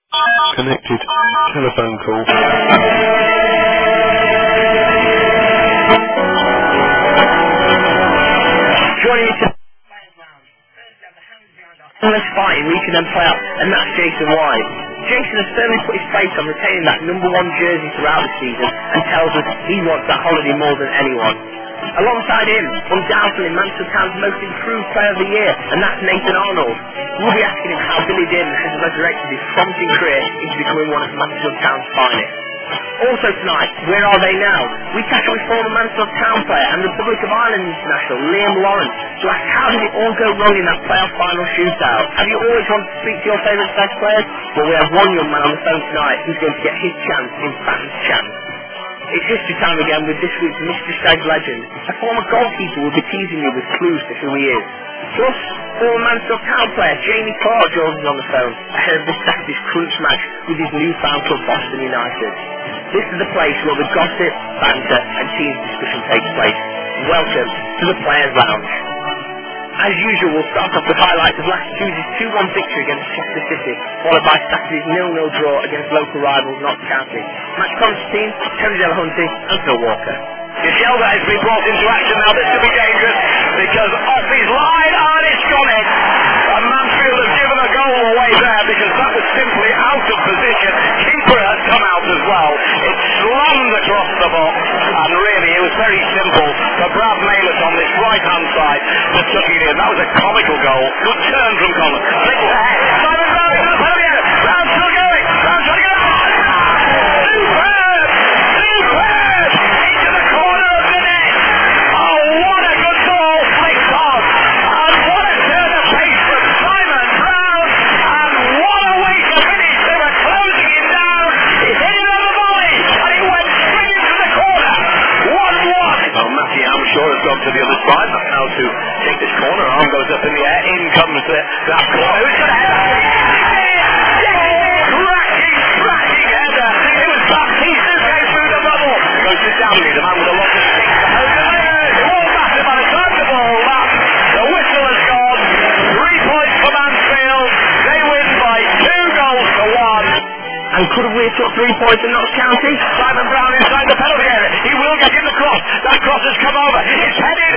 Connected. Telephone call. Joining me today, let's fight we can then play out, and that's Jason White. Jason has firmly put his face on retaining that number one jersey throughout the season and tells us he wants that holiday more than anyone. Alongside him, undoubtedly Mansfield Town's most improved player of the year, and that's Nathan Arnold. We'll be asking him how Billy Din has resurrected his promising career into becoming one of Mansfield Town's finest. Also tonight, where are they now? We catch up with former Mansfield Town player and Republic of Ireland international Liam Lawrence to ask how did it all go wrong in that playoff final shootout. Have you always wanted to speak to your favourite best players? Well, we have one young man on the phone tonight who's going to get his chance in Fans Chance. It's history time again with this week's Mystery Stags legend. A former goalkeeper will be teasing you with clues to who he is. Plus, former Mansfield Town player Jamie Clark joins us on the phone ahead of this Saturday's crunch match with his newfound club Boston United. This is the place where the gossip, banter and team discussion takes place. Welcome to the Players Lounge. As usual, we'll start off with highlights of last Tuesday's 2-1 victory against Chester City, followed by Saturday's 0-0 draw against local rivals Notts County. Match Constantine, Terry Delahunty and Phil Walker. Giselda has been brought into action now. This could be dangerous because off his line and it's gone in. And Mansfield have given a goal away there because that was simply out of position. Keeper has come out as well. It slammed across the box and really it was very simple for Brad Mayless on this right hand side to tuck it in. That was a comical goal. Good turn from Connor. Flicks ahead. Simon Brown is up here. Brown still going. Brown trying to go. Superb! Superb! Into the corner of the net. Oh, what a good ball flicked on. And what a turn of pace from Simon Brown. And what a way to finish. They were closing him down. He hit it on the volley. And it went straight into the corner. 1-1. Well, Matthew Amshaw has gone to the other side. That's now to take this corner. Arm goes up in the air. In comes that corner. Who's going to head cracking header. It was Baptiste who came through the bubble. Goes to Downey, the man with a lot of sticks. All batted by the time the ball laps. The whistle has gone. 3 points for Mansfield. They win by 2 goals to 1. And could we have took 3 points in Notts County? Simon Brown inside the penalty area. He will get in the cross. That cross has come over. It's headed.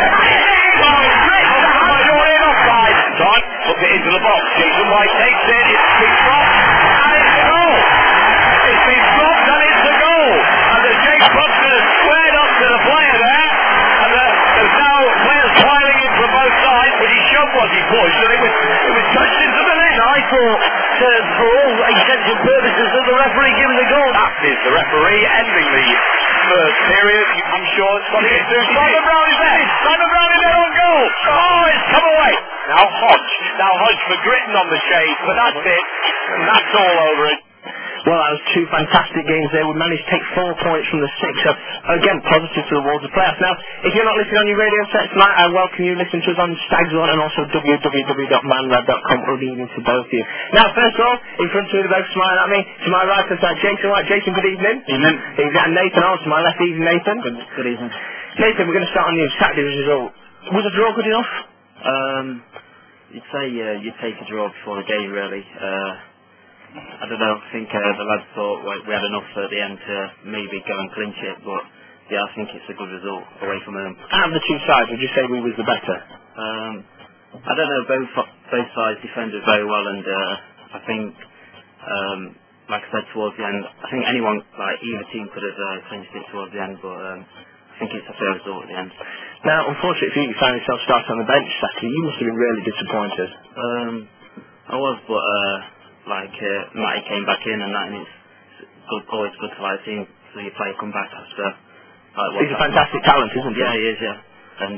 Offside. Time, took it into the box. Jason White takes it. It's been dropped. And it's a goal. It's been dropped and it's a goal. And the Jake Buxton has squared up to the player there. And there's now players piling in from both sides. But he shoved what he pushed. And it was touched into the net. I thought, for all intents and purposes, that the referee given the goal. That is the referee ending the first period. I'm sure it's what it is. Simon Brown is there. Simon Brown is there on goal. Oh, it's come away. Now Hodge for Gritton on the shade. But that's it. And that's all over it. Well, that was 2 fantastic games there. We managed to take 4 points from the 6. So, again, positive to the Wolves of playoffs. Now, if you're not listening on your radio set tonight, I welcome you listening to us on Stags One and also www.manrad.com. We'll be evening to both of you. Now, first of all, in front of me, they're both smiling at me. To my right hand side, Jason White. Jason, good evening. Evening. And Nathan on to my left. Evening, Nathan. Good evening. Nathan, we're going to start on you. Saturday's result. Was a draw good enough? You'd say you take a draw before the game, really. I don't know, I think the lads thought we had enough at the end to maybe go and clinch it, but yeah, I think it's a good result away from home. Out of the two sides, would you say we was the better? I don't know, both sides defended very well, and I think, like I said towards the end, I think anyone, like either team could have clinched it towards the end, but I think it's a fair result at the end. Now, unfortunately for you, you found yourself starting on the bench Saturday. You must have been really disappointed. I was, but Matty came back in, and it's always good to see your player come back after. He's a fantastic talent, isn't he? Yeah, he is. Yeah, and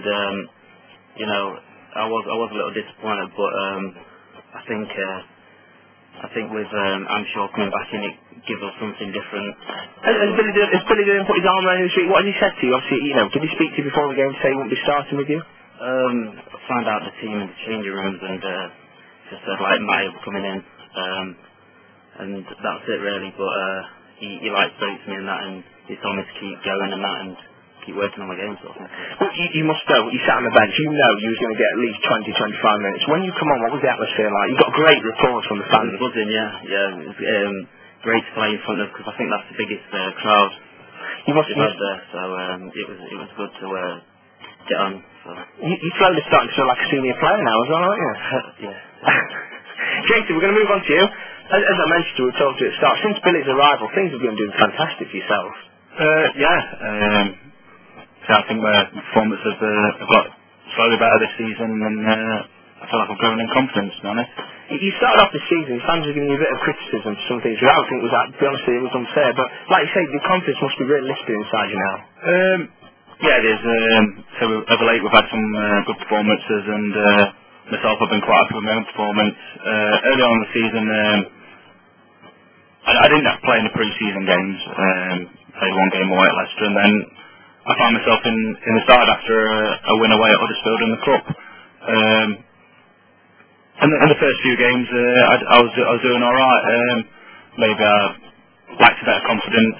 I was a little disappointed, but I think with Amshaw coming back in, it gives us something different. Has Billy didn't put his arm around you this week? What has he said to you? Obviously, did he speak to you before the game to say he wouldn't be starting with you? I found out the team in the changing rooms, and just said Matty was coming in. And that's it really, but he spoke to me and that, and he told me to keep going and that, and keep working on my game sort of thing. Well, you must know, you sat on the bench, you know you was going to get at least 20, 25 minutes. When you come on, what was the atmosphere like? You got great rapport from the fans. It was buzzing, yeah. It was great to play in front of, because I think that's the biggest crowd You must we've had there, so it was good to get on. So. You slowly starting to feel like a senior player now as well, aren't you? Yeah. Jason, we're going to move on to you. As I mentioned, we were talking to you at the start, since Billy's arrival, things have been doing fantastic for yourself. So I think my performance have got slowly better this season, and I feel like I'm growing in confidence, to be honest. You started off the season, fans were giving you a bit of criticism for some things, which I don't think was, to be honest, it was unfair, but like you say, the confidence must be really lifted inside you now. Yeah, it is. So as of late, we've had some good performances, and myself, I've been quite happy with my own performance. Early on in the season, I didn't have to play in the pre-season games. Played one game away at Leicester, and then I found myself in the side after a win away at Huddersfield in the cup. And in the first few games, I was doing all right. Maybe I lacked a bit of confidence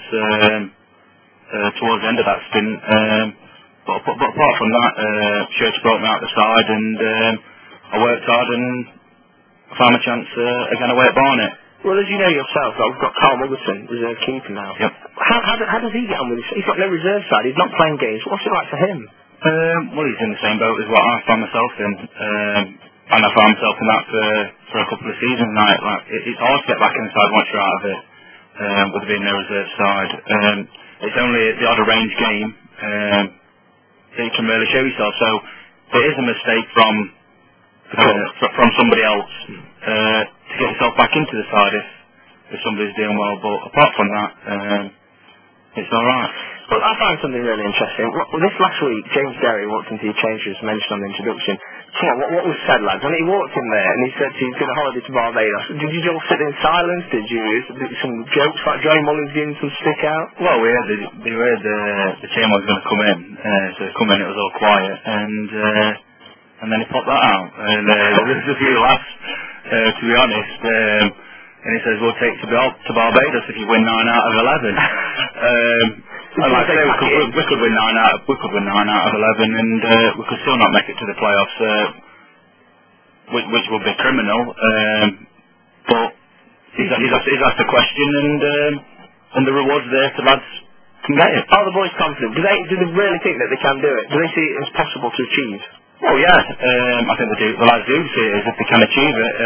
towards the end of that stint. But apart from that, Church brought me out the side, and I worked hard and found my chance again away at Barnet. Well, as you know yourself, we've got Carl Muggerton, reserve keeper now. Yep. How does he get on with this? He's got no reserve side, he's not playing games. What's it like for him? Well, he's in the same boat as what I found myself in. And I found myself in that for a couple of seasons now. It's hard to get back inside once you're out of it, with being no reserve side. It's only the odd arranged game that you can really show yourself. So it is a mistake from somebody else to get yourself back into the side if somebody's doing well. But apart from that, it's all right. Well, I found something really interesting. This last week, James Derry walked into your change room, as mentioned on the introduction. What was said, lads? And he walked in there and he said he's going to holiday to Barbados. Did you all sit in silence? Did you some jokes like Joey Mullins giving some stick out? Well, we heard the chairman was going to come in, so he come in, it was all quiet, and then he popped that out, and there was a few laughs, to be honest. And he says, we'll take to Barbados if you win 9 out of 11. And like I say, we could win 9 out of 11, and we could still not make it to the playoffs, which would be criminal. But he's asked the question, and the reward's there to lads can get it. Are the boys confident? Do they really think that they can do it? Do they see it as possible to achieve? Oh yeah, I think they do. The lads do see it as if they can achieve it.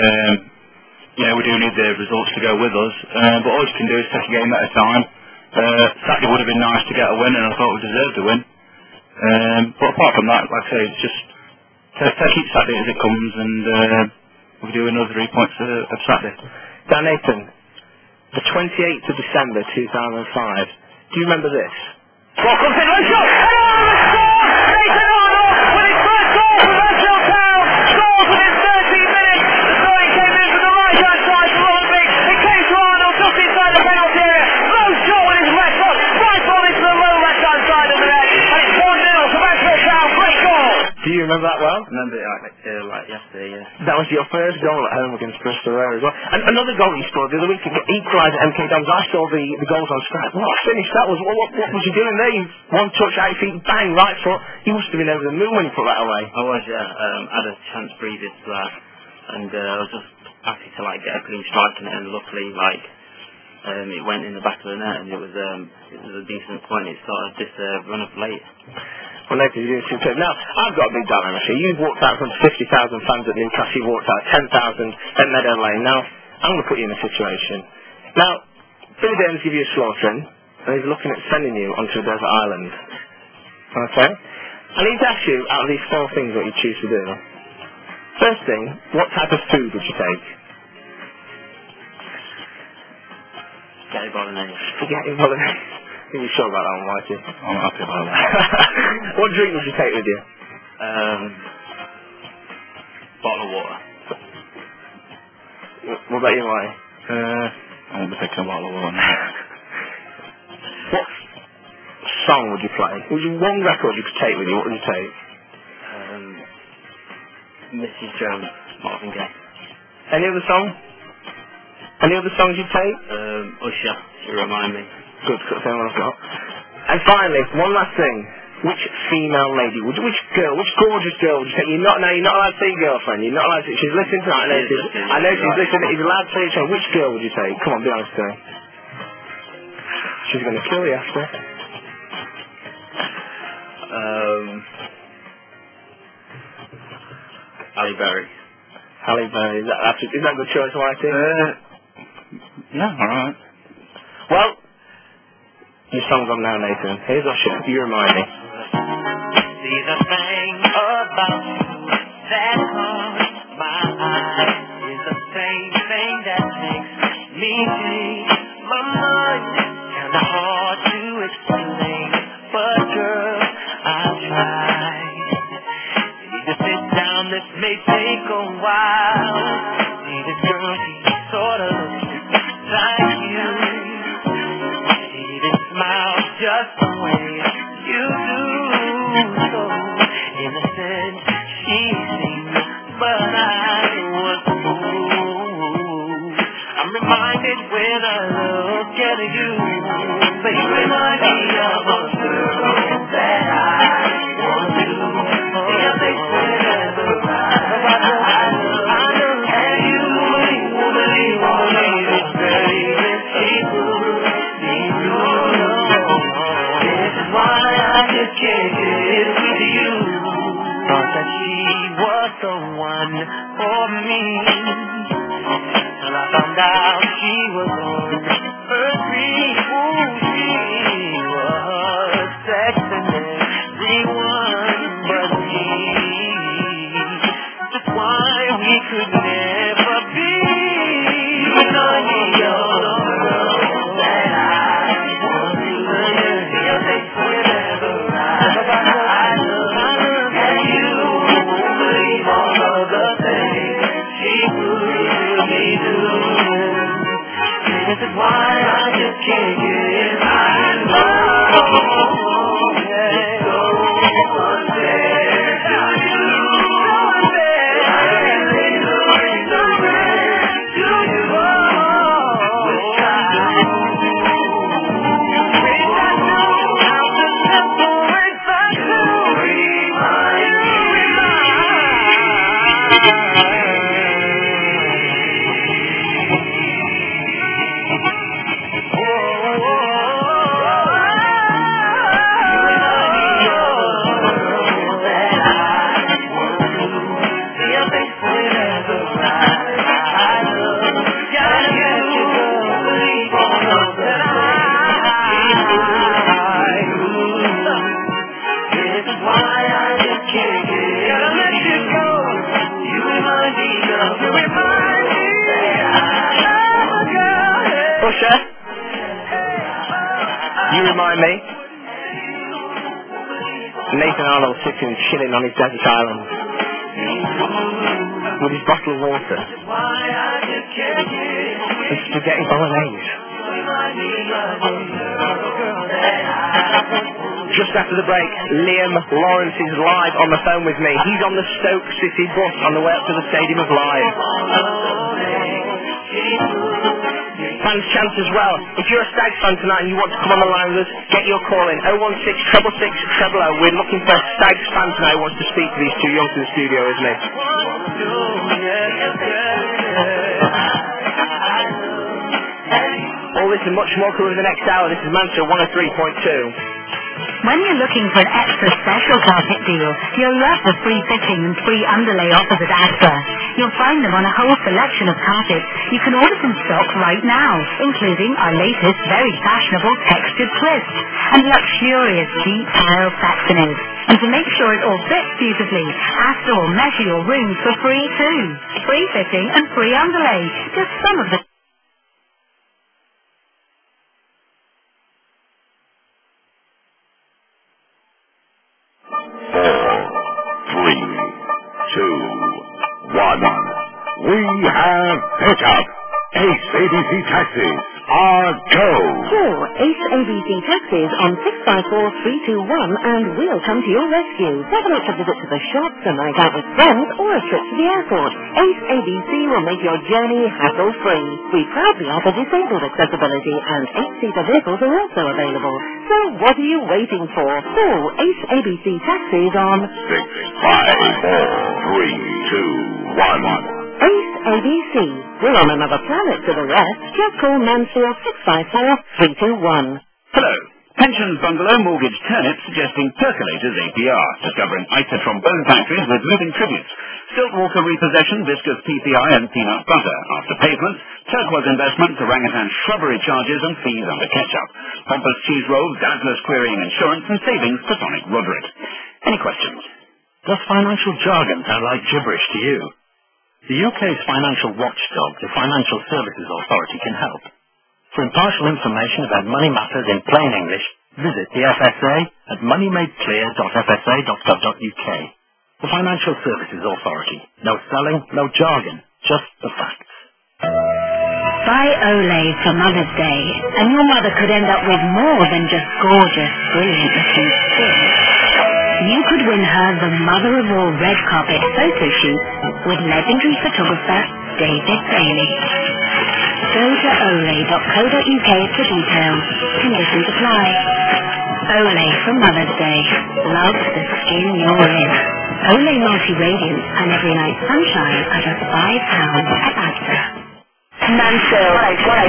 We do need the results to go with us, but all you can do is take a game at a time. Saturday would have been nice to get a win, and I thought we deserved a win. But apart from that, like I say, it's just take each Saturday as it comes, and we'll do another 3 points of Saturday. Dan Nathan, the 28th of December 2005. Do you remember this? Ball comes in, one shot! Nathan Arnold with his first goal for Mansfield Town! Scores within 13 minutes! The throwing came in from the right-hand side to Robert Biggs. It came to Arnold just inside the penalty area. Low shot with his left foot. Right ball into the low left-hand side of the net. And it's 1-0 to Mansfield Town. Great goal! Do you remember that well? I remember it like yesterday, yeah. That was your first goal at home against Bristol Rovers as well. And another goal you scored the other week to equalise at MK Dons. I saw the goals on Sky. What a finish that was. What was you doing there? You one touch, 8 feet, bang, right foot. You must have been over the moon when you put that away. I was, yeah. I had a chance previous to that, and I was just happy to get a clean strike in it, and luckily it went in the back of the net, and it was a decent point. It started this run of late. Well, Nathan, you're doing superb. Now, I've got a big dilemma here. You've walked out from 50,000 fans at Newcastle. You've walked out 10,000 at Meadow Lane. Now, I'm going to put you in a situation. Now, Billy Burns give you a slaughtering, and he's looking at sending you onto a desert island. Okay? I need to ask you, out of these 4 things, what you choose to do. First thing, what type of food would you take? Spaghetti bolognese. Spaghetti bolognese. Are you sure about that one, Mikey? I'm happy about that. What drink would you take with you? Bottle of water. What about you, Mike? I won't be taking a bottle of water. What song would you play? Would you one record you could take with you? What would you take? Mrs. Jones, Marvin Gaye. Any other song? Any other songs you'd take? Usher, you remind me. Good, that's the only one I've got. And finally, one last thing. Which female lady would you, which gorgeous girl would you say? You're not allowed to say girlfriend. You're not allowed to. She's listening to that. I know she's listening. He's allowed to say so. Which girl would you say? Come on, be honest with me. She's going to kill you after. Halle Berry. Halle Berry. Is that a good choice, Whitey? Yeah, alright. Well, your song's on now, Nathan. Here's Usher. You remind me. See the thing about you that caught my eye is the same thing that makes me change my mind. Kinda hard to explain, but girl, I'll try. Need to sit down, this may take a while. See this girl, she sorta looks like you. See this smile just the way you do. So innocent she seemed, but I was fooled. I'm reminded when I look at you, but you remind me of a girl that I want to. See your face whenever I look at you. Won't believe it, baby. She put me through. This is why I just can't get with you. Thought that she was the one for me. And I found out she was on her feet. Ooh, she was sexing everyone but me. That's why we could never be. You remind me of the girl that I want to. See your face whenever I look at you. Won't believe all of the things she put me through. This is why I just can't get my love. Yeah. So unfair to you. So unfair. I really so unfair to you. Wish I knew how to separate the two. Remind Usher, you remind me. Nathan Arnold sitting chilling on his desert island with his bottle of water and spaghetti bolognese. Just after the break, Liam Lawrence is live on the phone with me. He's on the Stoke City bus on the way up to the Stadium of Light. Fans chance as well. If you're a Stags fan tonight and you want to come on the line with us, get your call in 016 666 000. We're looking for a Stags fan tonight who wants to speak to these two young to the studio, isn't it? All this and much more coming in the next hour. This is Manchester 103.2. When you're looking for an extra special carpet deal, you'll love the free fitting and free underlay offers at Asda. You'll find them on a whole selection of carpets. You can order from stock right now, including our latest very fashionable textured twist and luxurious deep tile saxonies. And to make sure it all fits beautifully, Asda will measure your rooms for free too. Free fitting and free underlay. Just some of the... 4, 3, 2, 1. We have pickup. Ace ABC Taxis. are go. Call Ace ABC Taxis on 654321 and we'll come to your rescue. Whether it's a visit to the shops, a night out with friends, or a trip to the airport, Ace ABC will make your journey hassle-free. We proudly offer disabled accessibility and 8-seater vehicles are also available. So what are you waiting for? Call Ace ABC Taxis on 654-321. Ace ABC. We're on another planet to the rest. Just call Mansfield 654-321. Hello. Pensions Bungalow Mortgage Turnip suggesting Percolators APR. Discovering ISA trombone factories with moving tributes. Siltwater repossession, viscous PPI and peanut butter. After pavements, turquoise investments, orangutan shrubbery charges and fees under ketchup. Pompous cheese rolls, Dazzler's querying insurance and savings for Sonic Roderick. Any questions? Does financial jargon sound like gibberish to you? The UK's financial watchdog, the Financial Services Authority, can help. For impartial information about money matters in plain English, visit the FSA at moneymadeclear.fsa.gov.uk. The Financial Services Authority. No selling, no jargon, just the facts. Buy Olay for Mother's Day, and your mother could end up with more than just gorgeous, brilliant-looking skin. You could win her the mother-of-all red carpet photo shoot with legendary photographer David Bailey. Go to olay.co.uk for details. Conditions apply. Olay for Mother's Day. Love the skin you're in. Olay Multi-Radiant and Every Night Sunshine are just £5 at Asda. Mansfield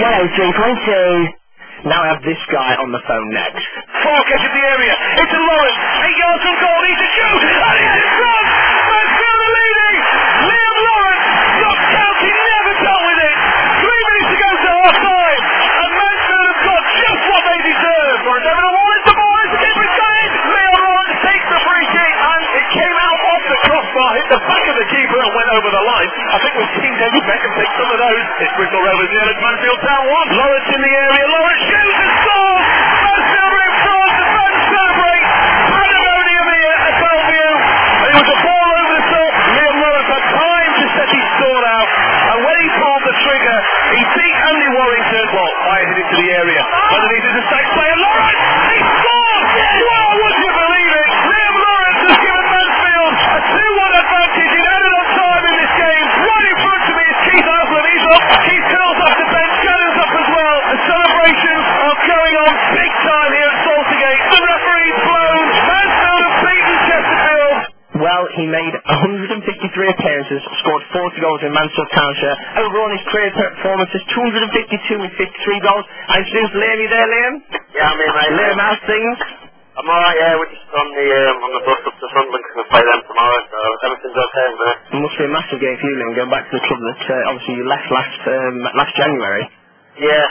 103.2. Now I have this guy on the phone next. Falk enters the area. It's a Lawrence. 8 yards from goal. He's a shoot. And he's in front. Mansfield are leading. Liam Lawrence. Not counting. Never dealt with it. 3 minutes to go to half time. And Mansfield have got just what they deserve. Lawrence over the wall. It's the ball. It's the keeper inside. Liam Lawrence takes the free kick. And it came out off the crossbar. Hit the back of the keeper and went over the line. I think we've seen David Beckham take some of those. It's Bristol Rovers nil. It's Mansfield Town 1. Lawrence in the area. Lawrence shoots and scores. Mansfield are in front. The fans celebrate. Pandemonium here at Bellevue. And it was a ball over the top. Liam Lawrence had time to set his sword out. And when he pulled the trigger, he beat Andy Warrington. Well, fired it into the area. Underneath is a safe play. And Lawrence, he scored! Wow, would you believe it? Liam Lawrence has given Mansfield a 2-1 advantage. He's added on time in this game. Right in front of me is Keith Aslam. He's up. Keith Curls off the bench. Shannon's up as well. The celebrations are going on big time here at Saltergate. The referee's blown. Mansfield have beaten Chesterfield. Well, he made 153 appearances, scored 40 goals in Mansfield Township. Overall, his career performance is 252 with 53 goals. I introduced Liam. You there, Liam? Yeah, I'm here, mate. Liam, how's things? I'm alright, yeah. We're just on the bus up to Sunderland because we play them tomorrow, so everything's okay, mate. It must be a massive game for you, Liam, going back to the club that obviously you left last January. Yeah,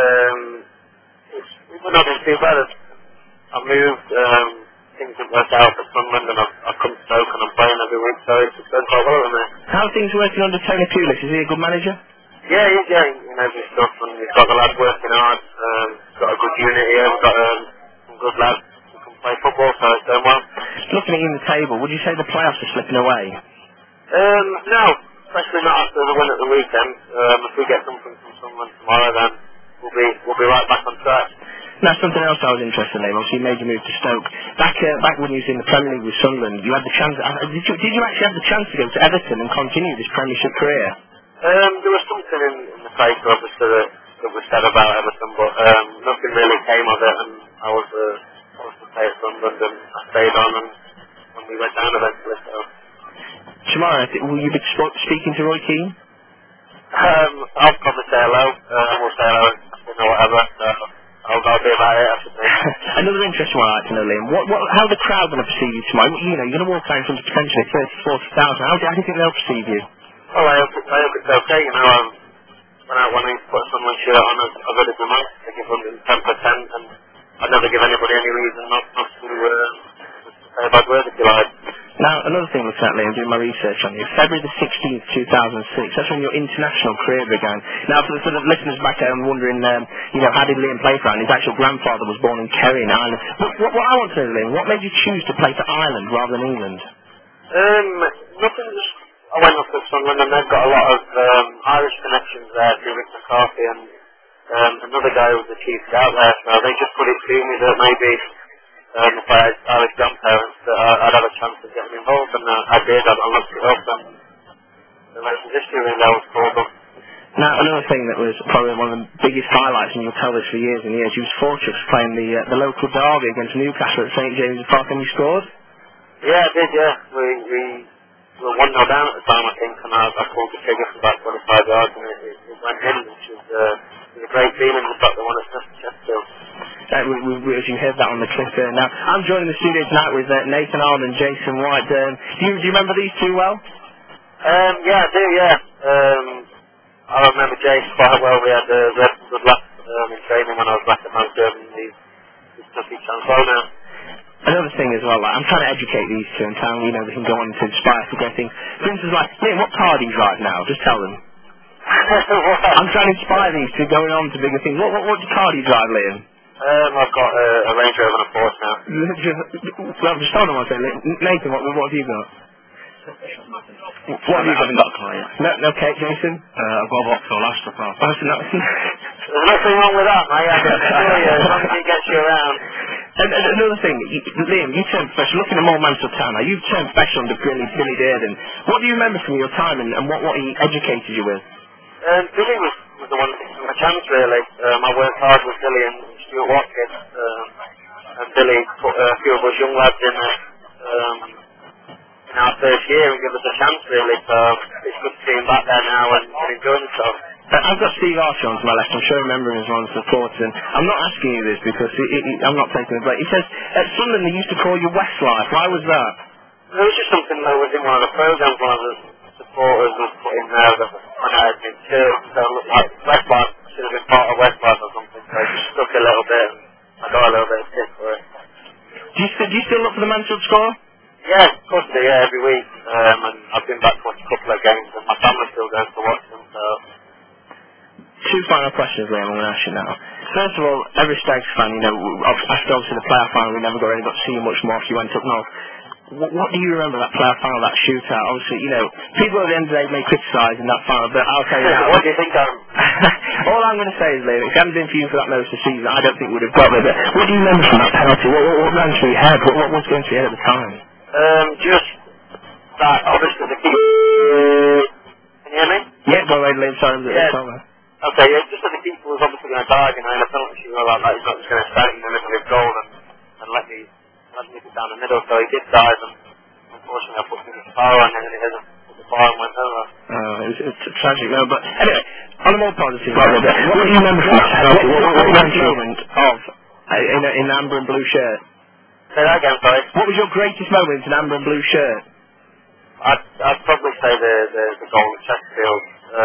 we're not doing too bad. I moved, things have worked out at Sunderland and I've come to Stoke and I'm playing every week, so it's going quite well with me. How are things working under Tony Pulis? Is he a good manager? Yeah, he knows his stuff and he's got the lads working hard. Got a good unit here, we've got some good lads who can play football, so it's going well. Looking at the table, would you say the playoffs are slipping away? No, especially not after the win at the weekend. If we get something from Sunderland tomorrow, then we'll be right back on track. Now, something else I was interested in, obviously you made your move to Stoke. Back when you was in the Premier League with Sunderland, you had the chance. Did you actually have the chance to go to Everton and continue this Premiership career? There was something in the paper, obviously, that was said about Everton, but nothing really came of it, and I was to stay at Sunderland, and I stayed on, and we went down eventually, so. Tomorrow, will you be speaking to Roy Keane? I'll probably say hello, we'll say hello, or whatever, so I'll be about it, I should say. Another interesting one I'd like to know, Liam, how are the crowd going to perceive you tomorrow? You know, you're going to walk out in front of potentially 30,000 to 40,000, how do you think they'll perceive you? Well, I hope it's okay, you know, when I wanted to put someone's shirt on, I've got it in mind, I give 110%, and I'd never give anybody any reason not to say a bad word if you like. Now, another thing looking at, Liam, doing my research on you, February the 16th, 2006, that's when your international career began. Now, for the listeners back there wondering, how did Liam play for Ireland? His actual grandfather was born in Kerry in Ireland. What I want to know, Liam, what made you choose to play for Ireland rather than England? Nothing, just I went up to Sunderland and they've got a lot of Irish connections there through Rick McCarthy, and another guy who was the chief scout there, so they just put it to me that maybe if I had Irish grandparents that I'd have a chance of getting involved, and I did. I looked it up, and the rest is history really. I was called up. Now, another thing that was probably one of the biggest highlights, and you'll tell this for years and years, you was fortunate playing the local derby against Newcastle at St James's Park, and you scored? Yeah, I did, yeah. We were 1-0 down at the time, I think, and I pulled the trigger for about 25 yards, and it went in, which was a great feeling, the fact they won at Chesterfield. As you heard that on the clip there. Now, I'm joining the studio tonight with Nathan Arnold and Jason White. Do you remember these two well? Yeah, I do, yeah. I remember Jace quite well. We had Red good laugh in training when I was back at Mount Durban. He's took each chance well now. Another thing as well, like, I'm trying to educate these two and tell them, they can go on to inspire for great things. For instance, like, Liam, what car do you drive now? Just tell them. I'm trying to inspire these two going on to bigger things. What car do you drive, Liam? I've got a Range Rover and a Porsche now. Well, just hold on one second. Nathan, what have you got? What have you got? I haven't got a car yet. No, okay, Jason? I've got a Vauxhall Astra car. There's nothing wrong with that, mate. I can assure you, as long as it gets you around. And another thing, Liam, you turned professional. Looking at Moore Mansfield Town now, you've turned professional under Billy Dearden. What do you remember from your time, and what he educated you with? Billy was the one that gave me a chance, really. I worked hard with Billy and Stuart Watkins, and Billy put a few of us young lads in our first year and give us a chance, really. So it's good to see him back there now and enjoying himself. I've got Steve Archer on to my left. I'm sure I remember him as one of the supporters. And I'm not asking you this because I'm not taking the break. He says, at Sunderland they used to call you Westlife. Why was that? It was just something that was in one of the programmes one of the supporters was put in there that when I had been church. So it looked like Westlife should have been part of Westlife or something. So it just stuck a little bit and I got a little bit of stick for it. Do you still look for the Mansfield score? Yeah, of course I do, yeah, every week. And I've been back to watch a couple of games and my family still goes to watch them, so... Two final questions, Liam, I'm going to ask you now. First of all, every Stags fan, after obviously the playoff final, we never got to see you much more if you went up north. What do you remember that playoff final, that shootout? Obviously, people at the end of the day may criticise in that final, but I'll tell you now. What do you think of all I'm going to say is, Liam, if it hadn't been for you for that most of the season, I don't think we would have got there. But what do you remember from that penalty? What ran through your head? What was going through your head at the time? Just that, obviously, the keeper... Can you hear me? Yeah, go ahead, Liam, sorry, Okay, yeah, just that the keeper was obviously going to dive, and a penalty shooter like that, he's not just going to stand in the middle of his goal and let me it down the middle, so he did dive, and unfortunately I put him in the bar, and then he hit the bar and went over. It's tragic, no, but anyway, on a more positive level, what do you remember from that penalty? What moment of in amber and blue shirt? Say that again, sorry. What was your greatest moment in amber and blue shirt? I'd probably say the goal at Chesterfield.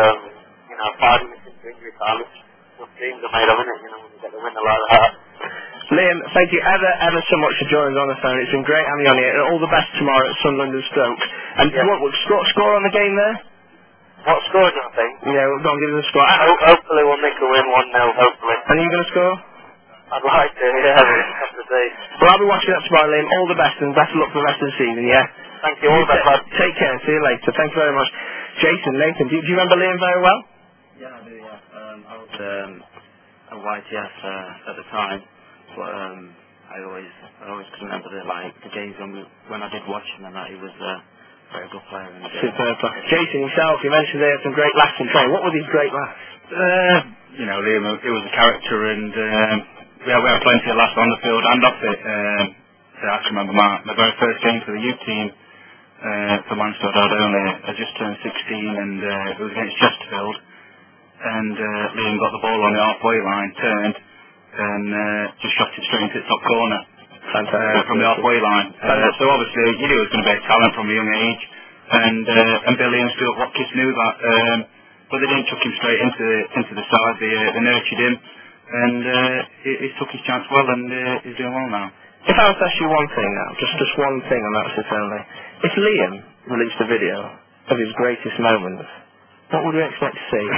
5 minutes into injury time, what teams are made of, isn't it? When you get the winner like that. Liam, thank you ever so much for joining us on the phone. It's been great having you on here, and all the best tomorrow at Sunderland and Stoke. And what score on the game there? What score do you think? Yeah, go on, give us a score. Hopefully we'll make a win 1-0, hopefully. And are you going to score? I'd like to, yeah, we'll have to see. Well, I'll be watching that tomorrow, Liam. All the best, and best of luck for the rest of the season, yeah? Thank you, all the best, lad. Take care, see you later. Thank you very much. Jason, Nathan, do you remember Liam very well? Yeah, I do, yeah. I was a YTF at the time, but I always can remember the days when I did watch him and that he was a very good player. Superb player. Jason, yourself, you mentioned there some great laughs in training. What were these great laughs? Liam, it was a character, and we had plenty of laughs on the field and off it. I can remember my very first game for the youth team for Mansfield. I just turned 16, and it was against Chesterfield. And Liam got the ball on the halfway line, turned, and just shot it straight into the top corner from the halfway line. So obviously you knew it was going to be a talent from a young age, and Billy and Stuart Watkins knew that, but they didn't chuck him straight into the side. They nurtured him, and he took his chance well, and he's doing well now. If I was to ask you one thing now, just one thing, and that's it only. If Liam released a video of his greatest moments, what would we expect to see?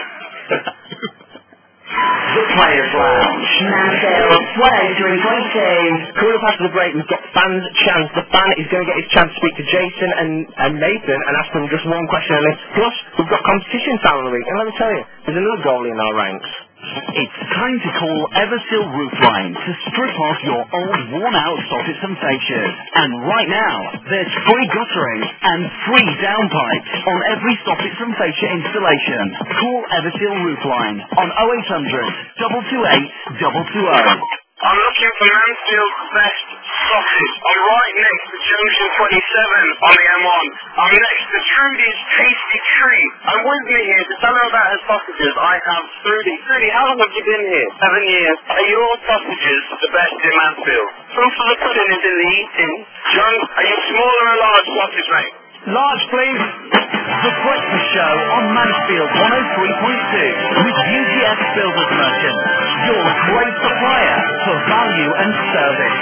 The Players Lounge. Mansfield 103.2. Quarter past the break, we've got fans' chance. The fan is going to get his chance to speak to Jason and Nathan and ask them just one question only. Plus, we've got competition time of the week. And let me tell you, there's another goalie in our ranks. It's time to call Eversil Roofline to strip off your old worn-out soffits and fascias. And right now, there's free guttering and free downpipes on every soffits and fascia installation. Call Eversil Roofline on 0800 228 220. I'm looking for Mansfield's best sausage. I'm right next to Junction 27 on the M1. I'm next to Trudy's Tasty Treat. And with me here to tell her about her sausages, I have Trudy. Trudy, how long have you been here? 7 years. Are your sausages the best in Mansfield? Proof of the pudding is in the eating. John, are you small or a large sausage, mate? Large, please. The Breakfast Show on Mansfield 103.2 with UGS Builders Merchants, your great supplier for value and service.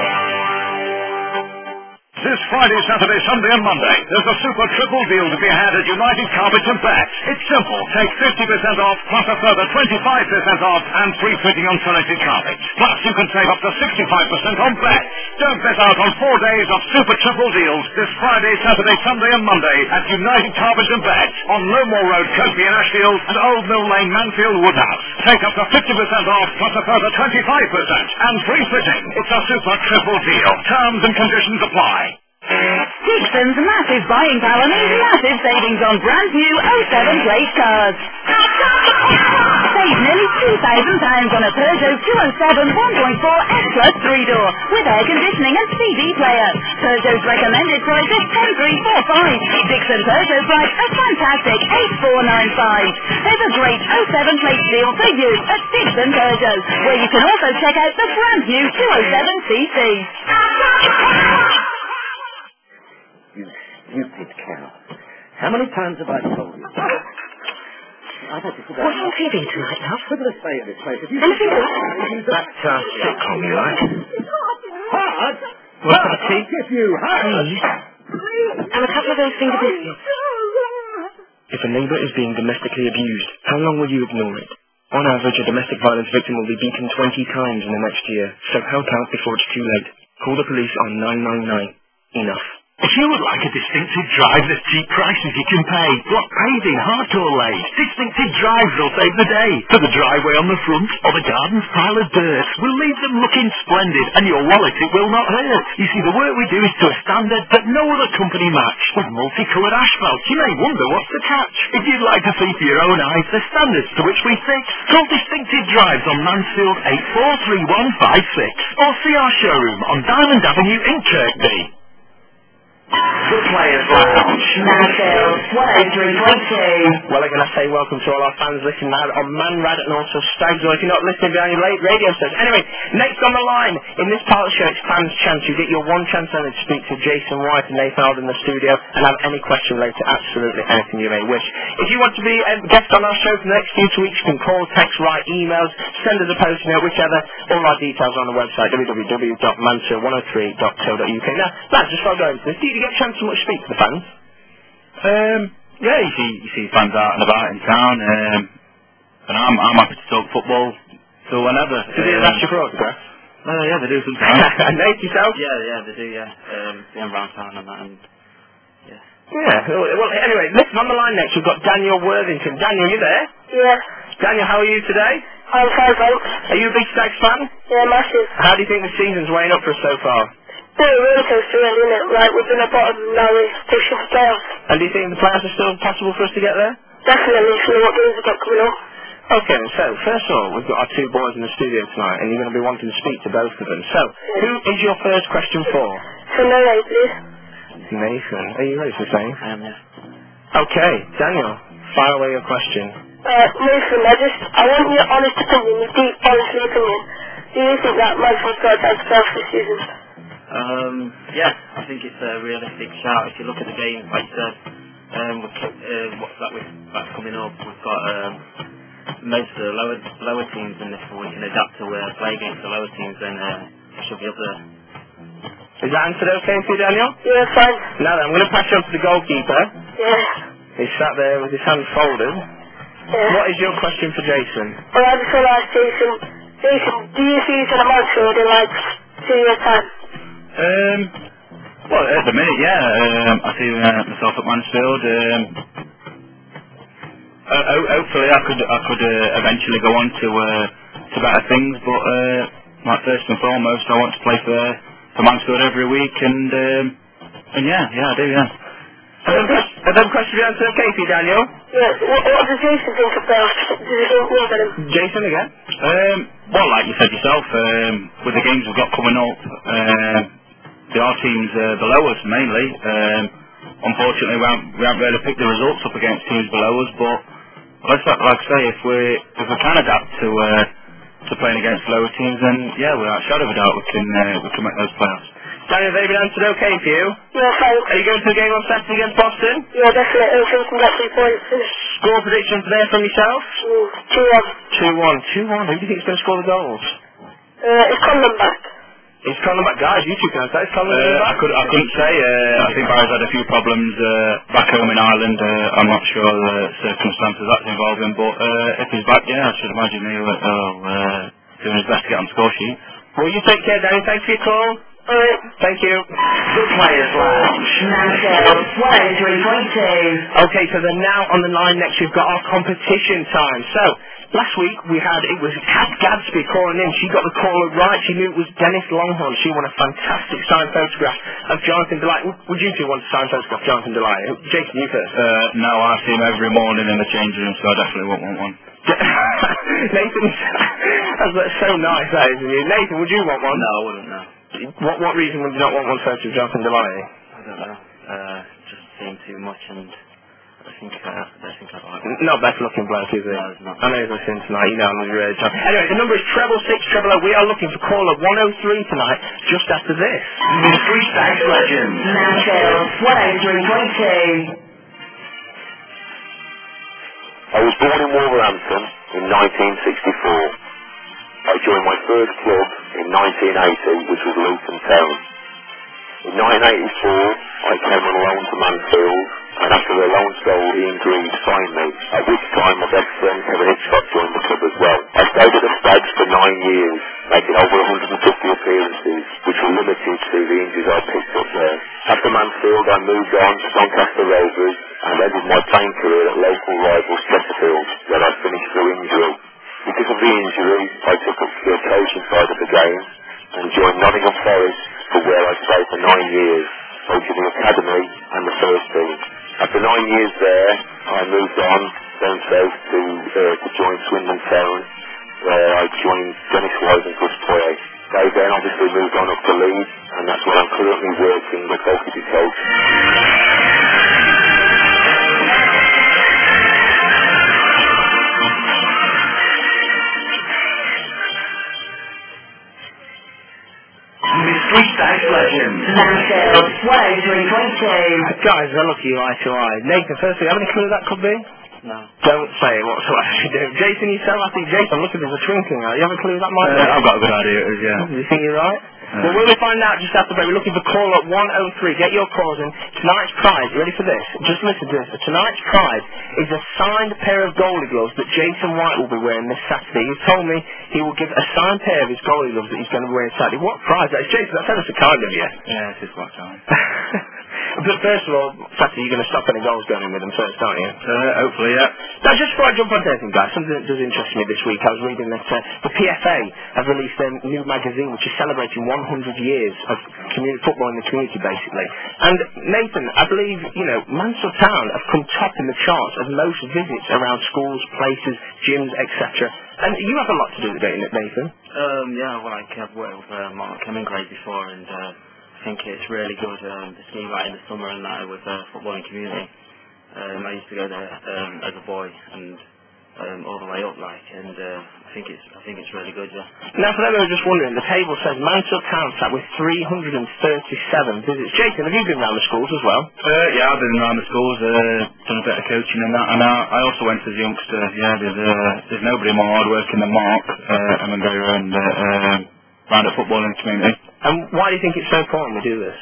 This Friday, Saturday, Sunday and Monday, there's a super triple deal to be had at United Carpets and Bats. It's simple. Take 50% off plus a further 25% off and free fitting on selected carpets. Plus you can save up to 65% on bats. Don't miss out on 4 days of super triple deals this Friday, Saturday, Sunday and Monday at United Carpets and Bats on Lowmore Road, Kirkby and Ashfield and Old Mill Lane, Mansfield Woodhouse. Take up to 50% off plus a further 25% and free fitting. It's a super triple deal. Terms and conditions apply. Dixon's massive buying power means massive savings on brand new 07 plate cars. Save nearly £2,000 on a Peugeot 207 1.4 S-Plus 3-door with air conditioning and CD player. Peugeot's recommended price is 10345. Dixon Peugeot price a fantastic 8495. There's a great 07 plate deal for you at Dixon Peugeot, where you can also check out the brand new 207cc. You stupid cow. How many times have I told you? I've had to sit down. What's on TV tonight, love? Look at the state of this place. Anything else? That sitcom you like. Hard? What's that, tea? If you hard. And a couple of those finger biscuits. If a neighbour is being domestically abused, how long will you ignore it? On average, a domestic violence victim will be beaten 20 times in the next year, so help out before it's too late. Call the police on 999. Enough. If you would like a distinctive drive at cheap prices you can pay, block paving, hardcore laid, distinctive drives will save the day. For the driveway on the front or the garden's pile of dirt, we'll leave them looking splendid and your wallet it will not hurt. You see, the work we do is to a standard that no other company match. With multicoloured asphalt, you may wonder what's the catch. If you'd like to see for your own eyes the standards to which we fix, call Distinctive Drives on Mansfield 843156 or see our showroom on Diamond Avenue in Kirkby. Good Players Lounge. Mansfield 103.2. Well, again, I say welcome to all our fans listening now on Manrad and also Stags, or if you're not listening behind your late radio sets. Anyway, next on the line, in this part of the show, it's fans' chance. You get your one chance then to speak to Jason White and Nathan Alden in the studio and have any question related to absolutely anything you may wish. If you want to be a guest on our show for the next few weeks, you can call, text, write, emails, send us a post note, whichever. All our details are on the website, www.mansfield103.co.uk. Now, lads, just before I go into this, do you get a chance to much speak to the fans? Yeah, you see fans out and about in town, and I'm happy to talk football to whenever. Do they ask you for autographs? Yeah, they do sometimes. And Nate, yourself? Yeah, they do, yeah. Being around town and that, and yeah. Yeah, well, anyway, listen, on the line next, we've got Daniel Worthington. Daniel, you there? Yeah. Daniel, how are you today? I'm fine, thanks. Are you a big Stags fan? Yeah, massive. How do you think the season's weighing up for us so far? Bit of a roller coaster, isn't it? Like, we've been at bottom, now we're pushing for playoffs. And do you think the playoffs are still possible for us to get there? Definitely, so what games we've got coming up. Okay, so, first of all, we've got our two boys in the studio tonight, and you're going to be wanting to speak to both of them. So, who is your first question for? So, no, please. Nathan. Are you ready for saying? I am, yeah. Okay, Daniel, fire away your question. Nathan, I want your honest opinion, your deep, honest opinion. Do you think that Mansfield's got a chance to playoffs this season? Yeah, I think it's a realistic shout. If you look at the game, like you said, that's coming up. We've got most of the lower teams in this, we can adapt to play against the lower teams, then it should be up there. Is that answered okay for you, Daniel? Yeah, fine. Now then, I'm going to pass you on to the goalkeeper. Yeah. He's sat there with his hands folded. Yeah. What is your question for Jason? Well, I just want to ask Jason, do you see yourself at Mansfield in like 2 years' time? Well, at the minute, yeah. I see myself at Mansfield. Hopefully I could eventually go on to better things, but like first and foremost, I want to play for Mansfield every week, and yeah, I do, yeah. Have them questions been answered okay for you, Daniel? Yes. What does Jason think about? Does he think we'll get him? Jason again? Well, like you said yourself, with the games we've got coming up, there are teams below us mainly. Unfortunately, we haven't really picked the results up against teams below us, but like I say, if we can adapt to playing against lower teams, then yeah, without a shadow of a doubt, we can make those playoffs. Daniel, have they been answered okay for you? Yeah, thanks. Are you going to the game on Saturday against Boston? Yeah, definitely. I think we can get 3 points. Score predictions there from yourself? 2-1. 2-1. Who do you think is going to score the goals? It's Conlon back. It's Conlon back. Guys, you two can answer. It's Conlon back? I couldn't say. I think Barry's had a few problems back home in Ireland. I'm not sure the circumstances that's involved in, but if he's back, yeah, I should imagine he'll doing his best to get on the score sheet. Well, you take care, Danny. Thanks for your call. Thank you. Good Players Lounge. Mansfield 103.2. Okay, so then now on the line next we've got our competition time. So, last week it was Kat Gadsby calling in. She got the caller right. She knew it was Dennis Longhorn. She won a fantastic signed photograph of Jonathan Delight. Would you two want a signed photograph of Jonathan Delight? Jason, you first. No, I see him every morning in the changing room, so I definitely won't want one. Nathan, that's so nice, that is of you. Nathan, would you want one? No, I wouldn't, no. What reason would you not want one photo of Jonathan Delight? I don't know. Just seeing too much, and I think I'd like it. Not best looking bloke, is he? No, it's not. I know he's listening tonight, you know I'm really trying. Anyway, the number is 66600. We are looking for caller 103 tonight, just after this. Mystery Sex Legends. Mansfield 103.2. I was born in Wolverhampton in 1964. I joined my first club in 1980, which was Luton Town. In 1984, I came on loan to Mansfield, and after their loan spell, Ian Green signed me, at which time my best friend Kevin Hitchcock joined the club as well. I stayed at the Stags for 9 years, making over 150 appearances, which were limited to the injuries I picked up there. After Mansfield, I moved on to Doncaster Rovers, and ended my playing career at local rival Chesterfield, where I finished through injury. Because of the injury, I took up the coaching side of the game and joined Nottingham Forest, for where I played for 9 years, coaching the academy and the first team. After 9 years there, I moved on down south to join Swindon Town, where I joined Dennis Wise and Gus Poirier. They then obviously moved on up to Leeds, and that's where I'm currently working as goalkeeping coach. Mystery Sex Legends. Mansfield 103.2. Guys, they're lucky eye to eye. Nathan, firstly, have any clue that could be? No. Don't say it whatsoever. Jason, yourself, I think Jason, look at there's a twinkling out. You have a clue that might be? I've got a good idea, yeah. Do you think you're right? Well, we'll find out just after the break. We're looking for caller 103. Get your calls in. Tonight's prize, you ready for this? Just listen to this. Tonight's prize is a signed pair of goalie gloves that Jason White will be wearing this Saturday. He told me he will give a signed pair of his goalie gloves that he's going to be wearing Saturday. What prize that is? Jason, that's ever so kind of you. Yeah, it is quite kind. But first of all, Saturday, you're going to stop any goals going in with them first, aren't you? Hopefully, yeah. Now, just before I jump on to anything, guys, something that does interest me this week, I was reading that the PFA have released their new magazine, which is celebrating 100 years of football in the community, basically. And, Nathan, I believe, Mansfield Town have come top in the charts of most visits around schools, places, gyms, etc. And you have a lot to do with it, Nathan. Yeah, well, I've worked with Mark Hemingway before, and I think it's really good, the ski right in the summer and that with football and community. I used to go there as a boy and all the way up, and I think it's really good, yeah. Now, for them who are just wondering, the table says Mansfield Town sat with 337 visits. Jason, have you been around the schools as well? Yeah, I've been around the schools, done a bit of coaching and that, and I also went as a youngster. Yeah, there's nobody more hard-working than Mark, and round at football in the community. And why do you think it's so important we do this?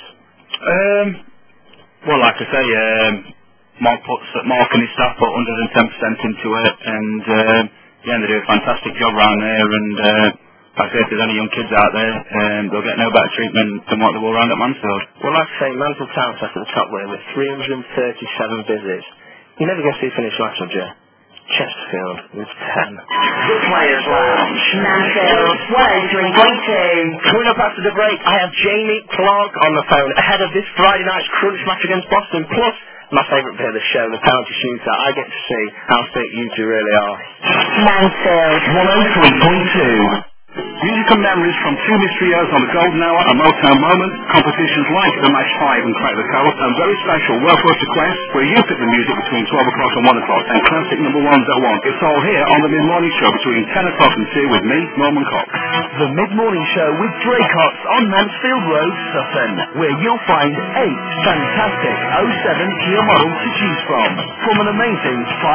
Well, like I say, Mark and his staff put 110% into it, and they do a fantastic job around there, and like I say, if there's any young kids out there, they'll get no better treatment than what they will around at Mansfield. Well, like I say, Mansfield Town sat at the top there with 337 visits. You never guess who finished last, would you? Chesterfield with 10. The Players Lounge. Mansfield 103.2. Coming up after the break, I have Jamie Clark on the phone ahead of this Friday night's crunch match against Boston. Plus, my favourite bit of the show, the penalty shooter. I get to see how fit you two really are. Mansfield 103.2. Music and memories from two mystery years on the Golden Hour and Motown Moment, competitions like the Match 5 and Crack the Code, and very special World War Quest, where you pick the music between 12 o'clock and 1 o'clock, and classic number ones at 1. It's all here on the Mid-Morning Show between 10 o'clock and 2 with me, Norman Cox. The Mid-Morning Show with Draycott's on Mansfield Road, Sutton, where you'll find 8 fantastic 07 Kia models to choose from an amazing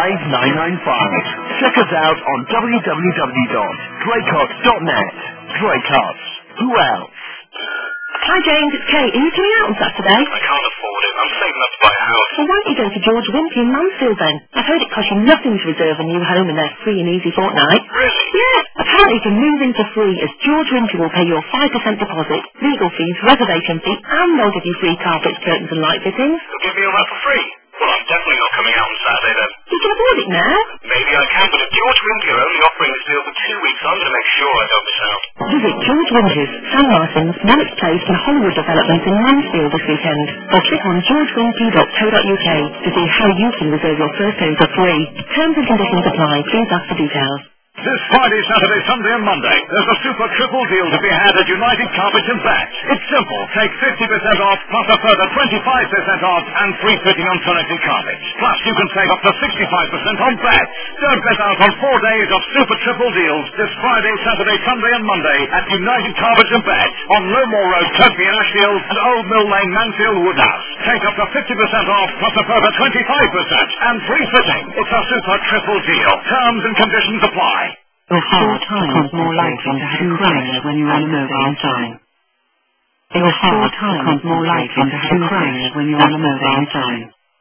5995. Check us out on www.draycott.net. Draycotts. Who else? Hi James, it's Kate. Are you coming out on Saturday? I can't afford it. I'm saving up to buy a house. Well, why don't you go to George Wimpy in Mansfield then? I've heard it costs you nothing to reserve a new home and they're free and easy fortnight. Really? Yeah. Apparently you can move in for free as George Wimpy will pay your 5% deposit, legal fees, reservation fee, and they'll give you free carpets, curtains and light fittings. They'll give me all that for free. Well, I'm definitely not coming out on Saturday then. You can afford it now. Maybe I can, but if George Wimpy are only offering this deal for 2 weeks, I'm going to make sure I don't miss out. Visit George Wimpy's, San Martin's, Monarch Place and Hollywood developments in Mansfield this weekend, or click on georgewimpy.co.uk to see how you can reserve your first home for free. Terms and conditions apply. Please ask for details. This Friday, Saturday, Sunday and Monday, there's a super triple deal to be had at United Carpets and Bats. It's simple. Take 50% off plus a further 25% off and free fitting on selected carpets. Plus, you can save up to 65% on bats. Don't miss out on 4 days of super triple deals this Friday, Saturday, Sunday and Monday at United Carpets and Bats on Lowmore Road, Tugby, Ashfield and Old Mill Lane, Mansfield, Woodhouse. Take up to 50% off plus a further 25% and free fitting. It's a super triple deal. Terms and conditions apply. Your heart becomes more likely to have a crash when you're on a mobile phone. Your heart becomes more likely to have a crash when you're on a mobile phone.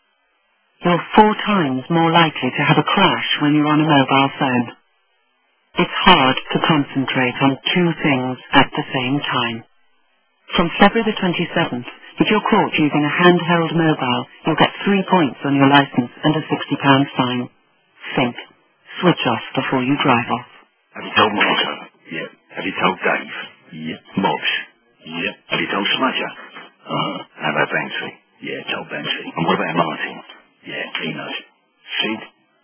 You're 4 times more likely to have a crash when you're on a mobile phone. It's hard to concentrate on 2 things at the same time. From February the 27th, if you're caught using a handheld mobile, you'll get 3 points on your licence and a £60 fine. Think. Switch off before you drive off. Have you told Marco? Yep. Have you told Dave? Yep. Mobs? Yep. Have you told Smudger? How about Banksy? Yeah, told Banksy. And what about Martin? Yeah, he knows. Sid?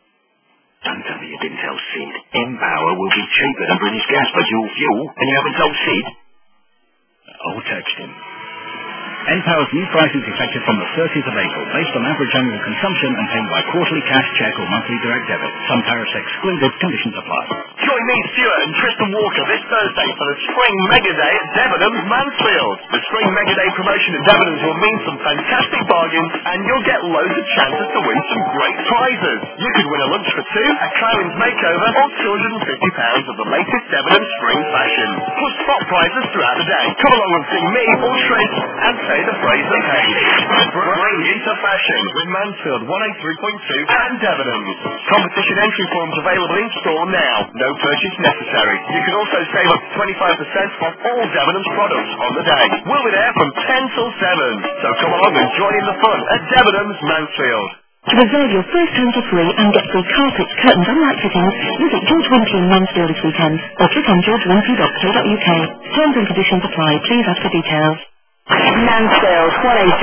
Don't tell me you didn't tell Sid. Empower will be cheaper than British Gas for dual fuel, and you haven't told Sid? I'll text him. Empower's new price is effective from the 30th of April, based on average annual consumption and paid by quarterly cash, cheque or monthly direct debit. Some tariffs excluded, conditions apply. Join me, Stuart, and Tristan Walker this Thursday for the Spring Mega Day at Debenhams, Mansfield. The Spring Mega Day promotion at Debenhams will mean some fantastic bargains, and you'll get loads of chances to win some great prizes. You could win a lunch for 2, a Clarins makeover, or £250 of the latest Debenhams spring fashion. Plus spot prizes throughout the day. Come along and see me or Trish and say the phrase they hate. Bring into fashion with Mansfield 183.2 and Debenhams. Competition entry forms available in store now. No purchase necessary. You can also save up to 25% off all Debenhams products on the day. We'll be there from 10 till 7. So come along and join in the fun at Debenhams, Mansfield. To reserve your first home for free and get free carpets, curtains and light fittings, visit George Wimpy in Mansfield this weekend or click on georgewimpy.co.uk. Terms and conditions apply. Please ask for details. Mansfield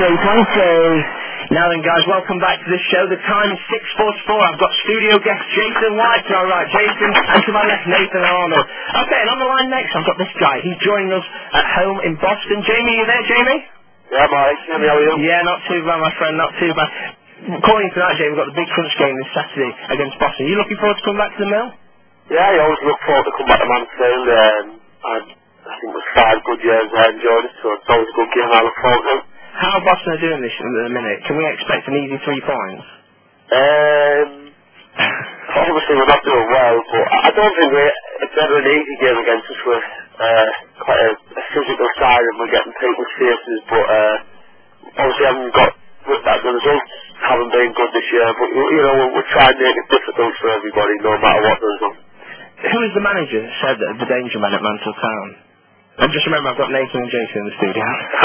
183.2. Now then guys, welcome back to this show. The time is 6:44. I've got studio guest Jason White. Alright, Jason, and to my left Nathan Arnold. Okay, and on the line next I've got this guy. He's joining us at home in Boston. Jamie, you there, Jamie? Yeah, mate. How are you? Yeah, not too bad, my friend, not too bad. Calling tonight, Jamie, we've got the big crunch game this Saturday against Boston. Are you looking forward to coming back to the mill? Yeah, I always look forward to coming back to Mansfield. I think it was 5 good years I enjoyed it, so it's always a good game I look forward to. How are Boston are doing this in a minute? Can we expect an easy 3 points? Obviously we're not doing well, but I don't think it's ever an easy game against us. We're quite a physical side and we're getting people's faces, but obviously haven't got the results haven't been good this year, but you know we're trying to make it difficult for everybody no matter what goes on. Who is the manager that said that the danger man at Mansfield Town? And just remember I've got Nathan and Jason in the studio.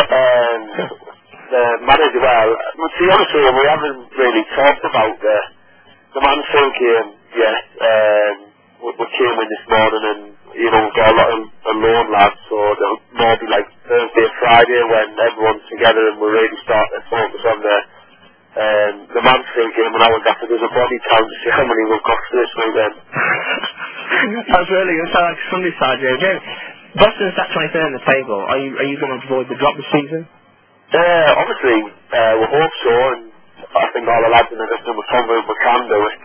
The manager, well, to be honest with you, we haven't really talked about the Mansfield game yeah, we came in this morning and, you know, we've got a lot of alone lads, so there'll more be like Thursday, Friday when everyone's together and we really start to focus on the Mansfield game, and I went after there's a body count to see how many we've got for this weekend. That's really good. Sounds like a Sunday side, Jay. Boston's at 23rd in the table. Are you going to avoid the drop this season? Obviously, we hope so, and I think all the lads in the system will come we can do it.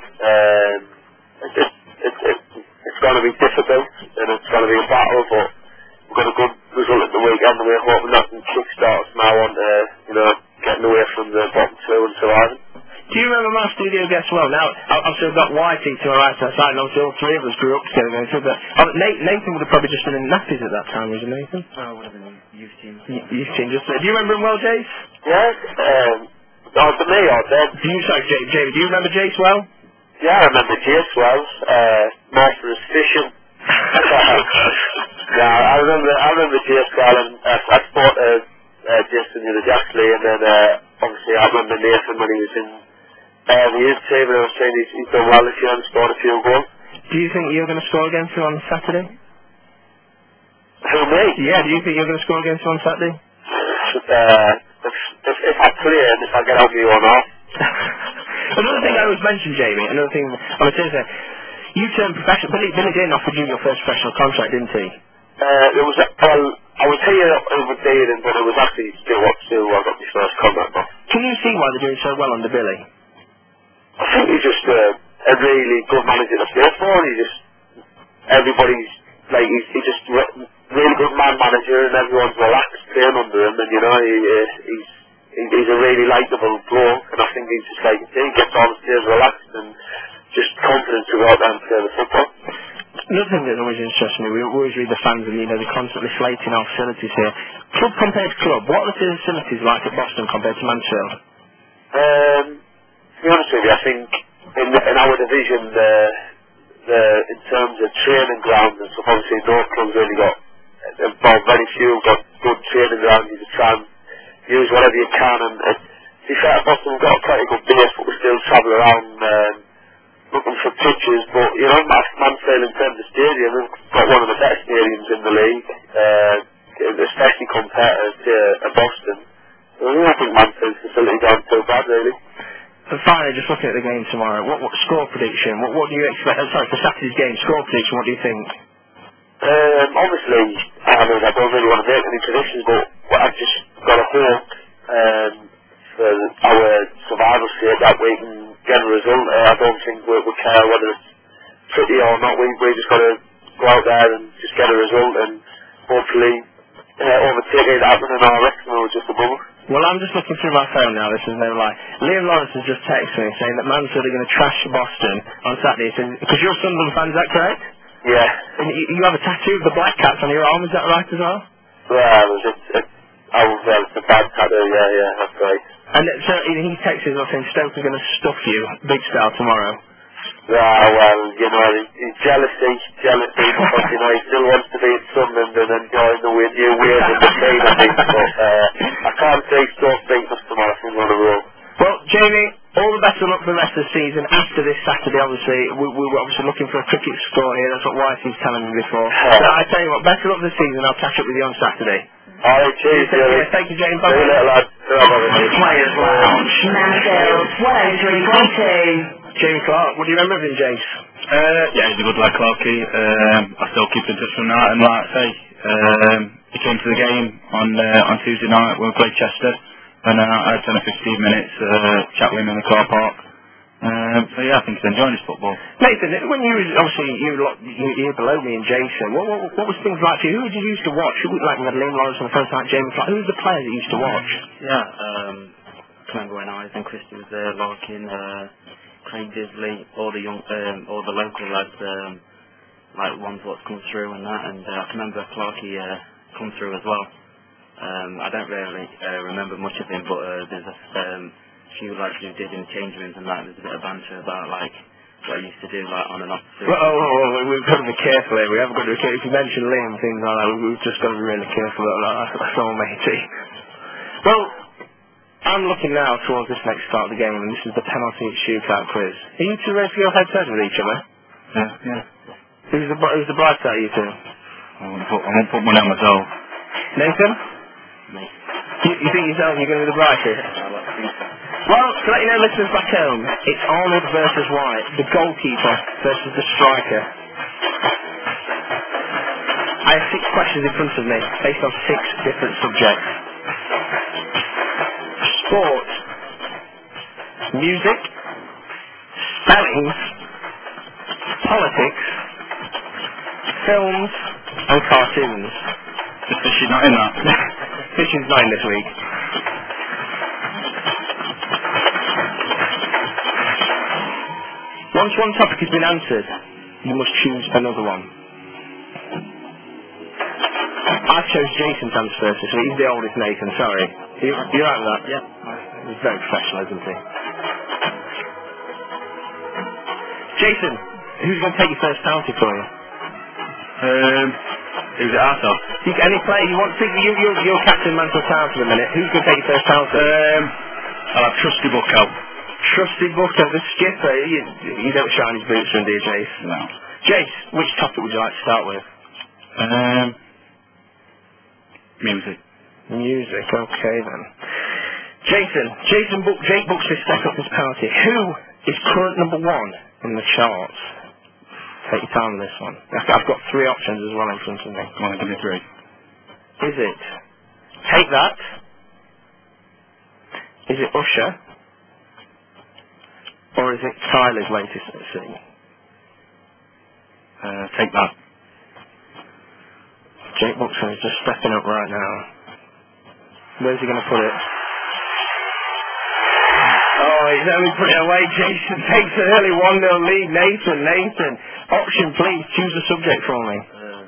It's going to be difficult, and it's going to be a battle, but we've got a good result at the weekend, and we're hoping that can kickstart us now on, you know, getting away from the bottom two and surviving. Do you remember my studio guest well? Now, obviously I've got Whitey to my right side, and obviously all three of us grew up together. But Nathan would have probably just been in nappies at that time, wasn't Nathan? Oh, would have been youth team. Youth team, just do you remember him well, Jace? Yes, for me or then. Jamie, do you remember Jace well? Yeah, I remember Jace well. Master of fishing. Yeah, I remember Jace well, and I sport Jason in the Jackley, and then obviously I remember Nathan when he was in the youth team, and I was saying he's done well this year and scored a few goals. Do you think you're going to score against him on Saturday? Who, me? Yeah, do you think you're going to score against him on Saturday? If I play and if I get on you or not. Another thing I always mention, Jamie, I was saying that you turned professional. Billy Dean offered you your first professional contract, didn't he? It was, well, I was here over Dean, but it was actually still up to I got my first contract off. Can you see why they're doing so well under Billy? I think he's just a really good manager to play for. Everybody's like he's just really good manager, and everyone's relaxed playing under him. And you know he's a really likeable bloke, and I think he's just like he gets on and stays relaxed and just confident to go out there and play the football. Another thing that always interests me, we always read the fans and they're constantly slating our facilities here. Club compared to club, what are the facilities like at Boston compared to Mansfield? To be honest with you, I think in our division, in terms of training grounds and stuff, obviously no clubs really got, well, very few got good training grounds. You just try and use whatever you can, and to be fair, Boston we've got a pretty good base, but we still travel around looking for pitches. But you know, Mansfield in terms of stadium, we've got one of the best stadiums in the league, especially compared to Boston. So, I think Mansfield's facilities aren't too bad, really. And finally, just looking at the game tomorrow, what score prediction? What do you expect? For Saturday's game, score prediction, what do you think? Obviously, I don't really want to make any predictions, but I've just got a hope for our survival sake that we can get a result. I don't think we care whether it's pretty or not. We just got to go out there and just get a result and hopefully overtake it happening in our Wrexham or just above us. Well, I'm just looking through my phone now, this is no lie. Liam Lawrence has just texted me saying that Mansfield are going to trash Boston on Saturday, because you're a Sunderland fan, is that correct? Yeah. And you have a tattoo of the Black Cats on your arm, is that right as well? Well, it's a bad tattoo, yeah, that's right. And so he texted us saying Stoke are going to stuff you, big style, tomorrow. Yeah, well, you know, he's jealousy, because, you know, he still wants to be at Sunderland and enjoying the new wave in the team, I think, but I can't say Stoke beat us tomorrow from one of row. Well, Jamie, all the best of luck for the rest of the season. After this Saturday, obviously, we were obviously looking for a cricket score here, that's what Whitey's telling me before. So I tell you what, best of luck for the season, I'll catch up with you on Saturday. Alright, cheers, Jerry. Thank you, Jamie. See you later, lad. Players Lounge, Mansfield 103.2. Jamie Clark, what do you remember of him, Jace? Yeah, he's a good lad, Clarky. I still keep in touch with him now, and like I say, he came to the game on Tuesday night when we played Chester, and I had 10 or 15 minutes chat with him in the car park. So yeah, I think he's enjoying his football. Nathan, when you you're below me and Jason, what was things like for you? Who did you used to watch? Who like we had Liam Lawrence on the first night, Jamie Clark? Who was the player that you used to watch? Yeah, I remember when Ivan Christie was there, Larkin, Craig Disley, all the local lads, like ones what's come through and that, and I can remember Clarky come through as well. I don't really remember much of him, but there's a few lads who did in the change rooms and that. There's a bit of banter about like what I used to do like on and off. We've got to be careful here. We haven't got to be careful. If you mention Liam and things like that, we've just got to be really careful about that. That's all, matey. Well, I'm looking now towards this next start of the game, and this is the penalty shootout quiz. Are you two ready to go head-to-head with each other? Yeah. Who's the bright side of you two? I won't put money on myself. Nathan? Me. You think yourself you're going to be the brightest? Well, to let you know, listeners back home, it's Arnold versus White, the goalkeeper versus the striker. I have 6 questions in front of me, based on 6 different subjects. Sport, music, spelling, politics, films, and cartoons. Just that she's not in that. Fishing's not in this week. Once one topic has been answered, you must choose another one. I chose Jason to answer first, so he's the oldest Nathan, sorry. You right with that? Yeah. He's very professional, isn't he? Jason, who's going to take your first penalty for you? Who's it Arthur? Any player you want to think, you're captain Mansell Town for the minute. Who's going to take your first penalty? I'll have Trusty Bucko. Trusty Bucko, the skipper. You don't shine his boots from, do you, Jace? No. Jace, which topic would you like to start with? Music. Music, okay then. Jake books his step up his penalty. Who is current number 1 in the charts? Take your time with this one. I've got 3 options as well in front of me. Come on, give me 3. Is it Take That? Is it Usher? Or is it Tyler's latest single? Take That. Jake Buxton is just stepping up right now. Where's he going to put it? Oh, he's only put it away. Jason takes an early 1-0 lead. Nathan. Option, please. Choose a subject for me.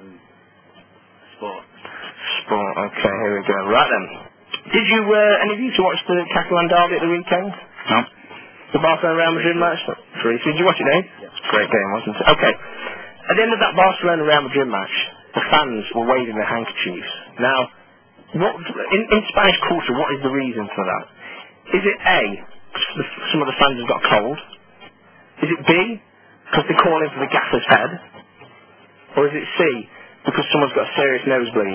Sport. Okay, here we go. Right then. Did you, any of you to watch the Catalan derby at the weekend? No. The Barcelona Real Madrid match? 3. Did you watch it, Dave? Yeah. Great game, wasn't it? Okay. At the end of that Barcelona Real Madrid match, the fans were waving their handkerchiefs. Now, in Spanish culture, what is the reason for that? Is it A, some of the fans have got cold? Is it B, because they're calling for the gaffer's head? Or is it C, because someone's got a serious nosebleed?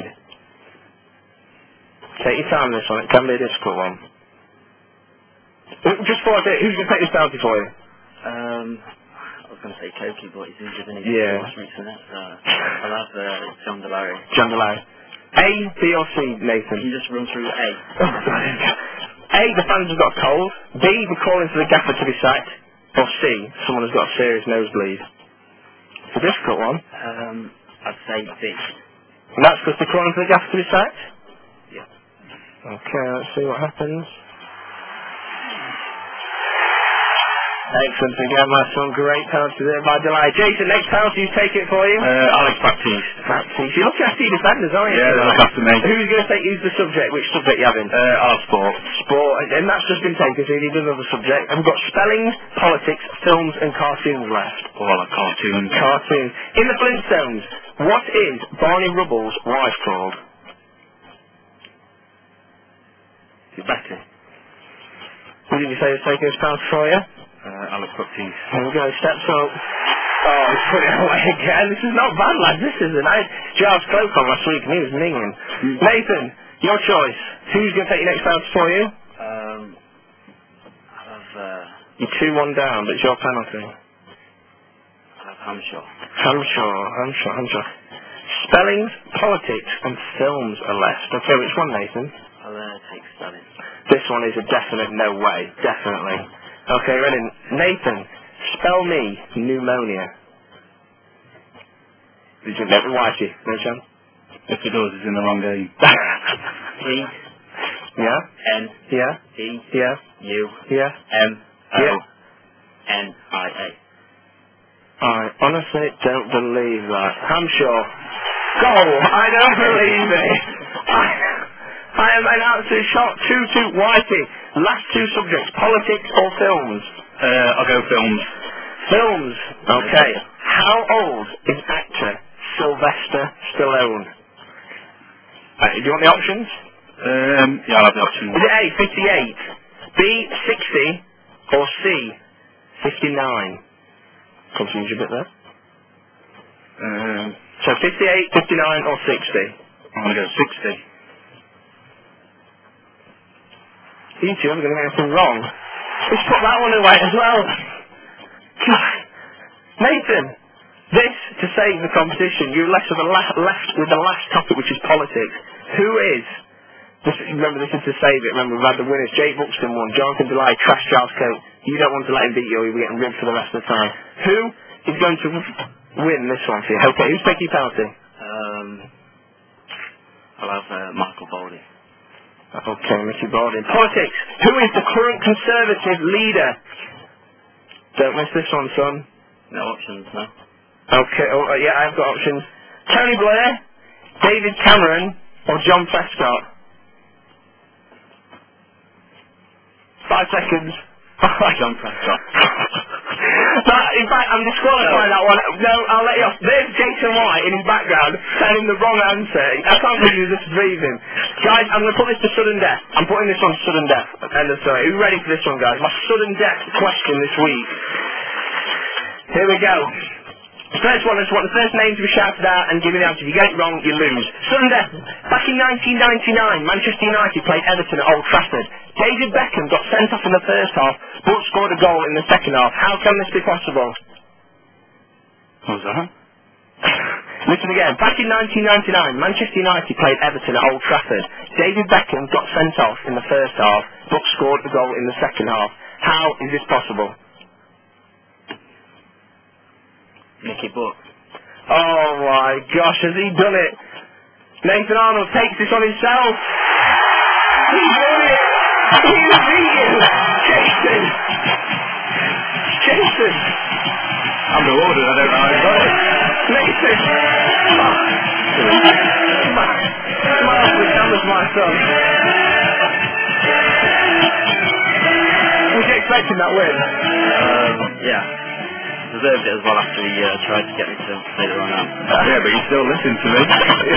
Take your time on this one, it can be a difficult one. Just before I say it, who's going to take this penalty for you? I was going to say Koki, but he's injured and he's recently, so I'll have John Delary. John Delary. A, B or C, Nathan? Can you just run through A? A, the fans have got cold. B, they're calling for the gaffer to be sacked. Or C, someone has got a serious nosebleed. It's a difficult one. I'd say B. And that's because they're calling for the gaffer to be sacked? Yeah. Okay, let's see what happens. Excellent again, my son. Great penalty there by Delay. Jason, next penalty, who's taking it for you? Alex Baptiste. Baptiste. You look after your defenders, aren't you? Yeah, they look after me. Who's going to take you the subject? Which subject you having? I'll have sport. Sport. And that's just been taken, so you need another subject. And we've got spelling, politics, films, and cartoons left. Oh, I like cartoons. Cartoons. In the Flintstones, what is Barney Rubble's wife called? Betty. Who did you say was taking this penalty for you? Alex Baptiste. There we go, steps up. Oh, he's put it away again. This is not bad, lads. This is a nice. Giles Cloak on last week and he was minging. Nathan, your choice. Who's going to take your next penalty for you? I'll have... You're 2-1 down, but it's your penalty. I'll have Hampshire. Hampshire. Spellings, politics, and films are left. Okay, which one, Nathan? I'll take spelling. This one is a definite no way. Definitely. Okay, ready? Nathan, spell me pneumonia. Did you never watch it? No chance? If he does, he's in the wrong game. E. Yeah? N. Yeah? E. Yeah? U. Yeah? M. O. Yeah? N. I. A. I honestly don't believe that. Hampshire. Goal! I don't believe it! I am an absolute shock. 2-2 Whitey. Last 2 subjects, politics or films? I'll go films. Films. Okay. How old is actor Sylvester Stallone? Do you want the options? Yeah, I'll have the option. Is it A, 58, B, 60, or C, 59? Confuse you a bit there. So 58, 59, or 60? I'm going to go 60. You two aren't going to get anything wrong. Let's put that one away as well. Nathan, this, to save the competition, you're left with the last topic, which is politics. Who is, remember this is to save it, remember we've had the winners, Jake Buxton won, Jonathan Delay, Trash Charles Coat. You don't want to let him beat you or you'll be getting ribbed for the rest of the time. Who is going to win this one for you? Okay, who's taking your penalty? I'll have Michael Baldy. Okay, Mickey Baldy. Politics, who is the current Conservative leader? Don't miss this one, son. No options, no. Okay, yeah, I've got options. Tony Blair, David Cameron, or John Prescott? 5 seconds. John Prescott. In fact, I'm disqualifying that one. No, I'll let you off. There's Jason White in his background saying the wrong answer. I can't believe you just breathing. Guys, I'm going to put this to sudden death. I'm putting this on sudden death. End of story. Are you ready for this one, guys? My sudden death question this week. Here we go. The first one, I just want the first name to be shouted out and give me the answer. If you get it wrong, you lose. Sudden death. Back in 1999, Manchester United played Everton at Old Trafford. David Beckham got sent off in the first half, but scored a goal in the second half. How can this be possible? What was that? Listen again. Back in 1999, Manchester United played Everton at Old Trafford. David Beckham got sent off in the first half, but scored a goal in the second half. How is this possible? Nicky Butt. Oh my gosh, has he done it? Nathan Arnold takes this on himself. He's done it. He's beaten Jason. Jason. I'm rewarded, I don't know how I got it. Nathan. Smile for the cameras, my son. Was you expecting that win? Yeah. Deserved it as well after he tried to get me to play the wrong arm. Yeah, but you still listen to me.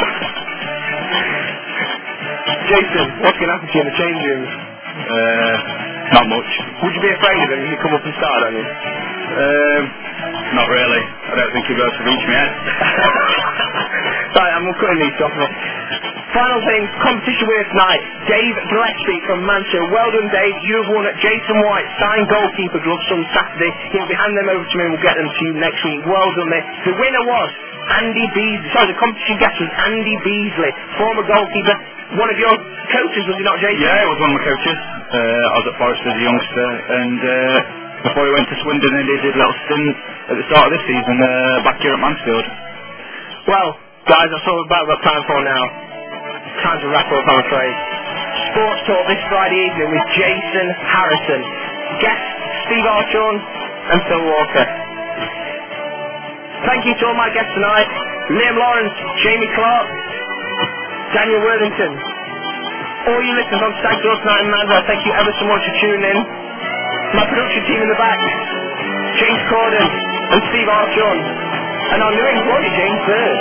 Jason, what's going to happen to you in the change rooms? Not much. Would you be afraid of him if he come up and started on you? Not really. I don't think he'll be able to reach me yet. Right, I'm cutting these off. Final thing, competition winner tonight, Dave Gillespie from Manchester. Well done, Dave. You have won at Jason White signed goalkeeper gloves on Saturday. He'll be handing them over to me and we'll get them to you next week. Well done, mate. The winner was Andy Beasley. Sorry, the competition guest was Andy Beasley, former goalkeeper. One of your coaches, was he not, Jason? Yeah, it was one of my coaches. I was at Forest as a youngster, and before he went to Swindon, he did a little stint at the start of this season back here at Mansfield. Well, guys, that's all about got time for now. Time to wrap up, I'm afraid. Sports Talk this Friday evening with Jason Harrison. Guest Steve Archon and Phil Walker. Thank you to all my guests tonight. Liam Lawrence, Jamie Clark, Daniel Worthington. All you listeners on Stag Door tonight in Manchester, thank you ever so much for tuning in. My production team in the back, James Corden and Steve Archon. And our new employee, James Bird.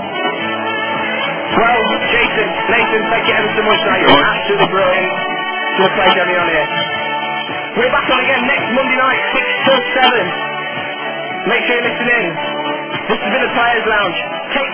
Well, Jason, Nathan, thank you ever so much tonight. You're absolutely brilliant. It's been a pleasure having you on here. We're back on again next Monday night, 6 till 7. Make sure you listen in. This has been the Players Lounge. Take